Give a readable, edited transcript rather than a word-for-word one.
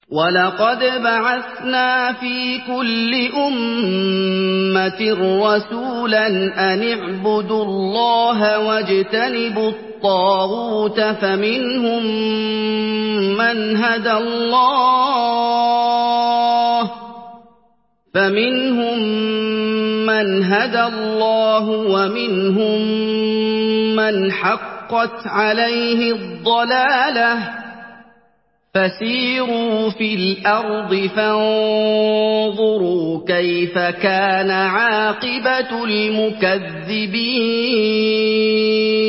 وَلَقَدْ بَعَثْنَا فِي كُلِّ أُمَّةٍ رَّسُولًا أَنِ اعْبُدُوا اللَّهَ وَاجْتَنِبُوا الطَّاغُوتَ فَمِنْهُم مَّنْ هَدَى اللَّهُ وَمِنْهُم مَّنْ حَقَّتْ عَلَيْهِ الضَّلَالَةُ ۚ فَسِيرُوا فِي الْأَرْضِ فَانظُرُوا كَيْفَ كَانَ عَاقِبَةُ الْمُكَذِّبِينَ